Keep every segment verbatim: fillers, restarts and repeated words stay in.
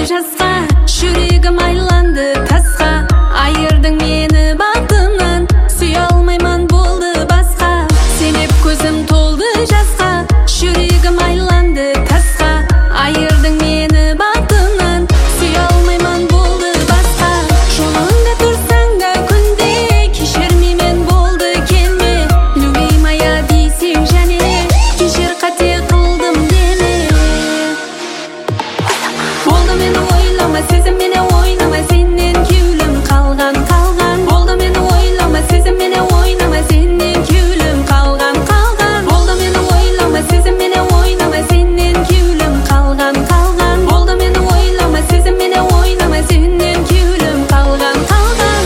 жасқа, жүрегім айланды тасқа. Айырдың мені бақытыңнан, сүйе алмаймын болды басқа. Сенеп көзім толды жасқа, жүрегім айланды тасқа. Айырдың мені бақытыңнан, сүйе алмаймын болды басқа. Жолыңда тұрсаң да күнде, кешірмеймін болды келме. Любимая дейсең және, кешір қате қылдым деме. Болды мені ойлама, сезім мені ойнама, сенен кеулім қалған қалған. Болды мені ойлама, сезім мені ойнама, сенен кеулім қалған қалған. Болды мені ойлама, сезім мені ойнама, сенен кеулім қалған қалған. Болды мені ойлама, сезім мені ойнама, сенен кеулім қалған қалған.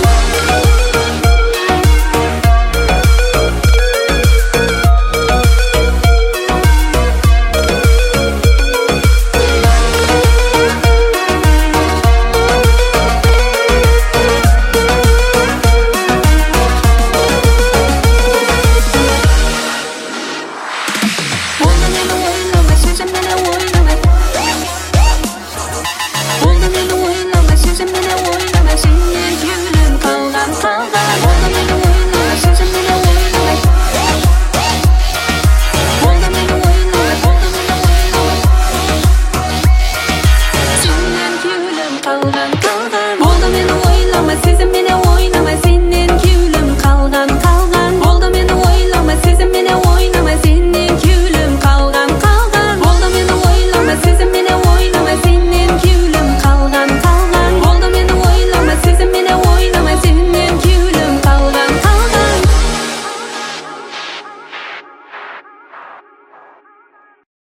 Болды мені ойлама, сезім мені ойнама. Болды